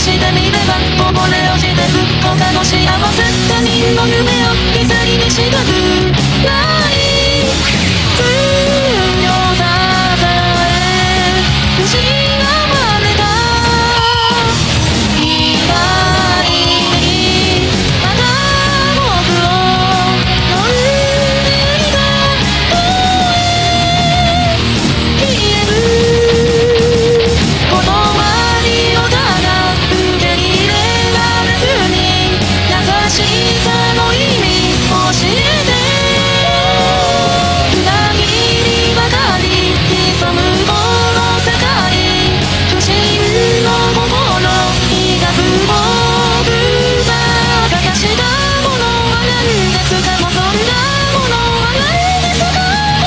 してみればこぼれ落ちてく他の幸せ他人の夢を犠牲にしたくない強ささえ失われた未来にまた僕を乗る願いが消える断りをただ受け入れられずに優しさの意味教えて裏切りばかり潜むこの世界不信の心抱く僕が探したものは何ですかもうそんなものはないですか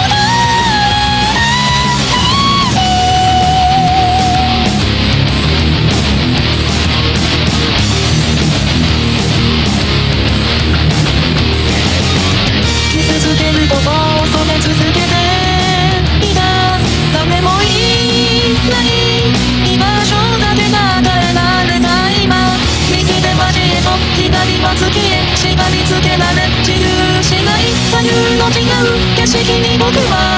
傷つけることを染め続けていた誰もいない居場所だけが与えられた今右手端へと左は月へ縛り付けられ自由しない左右の違う景色に僕は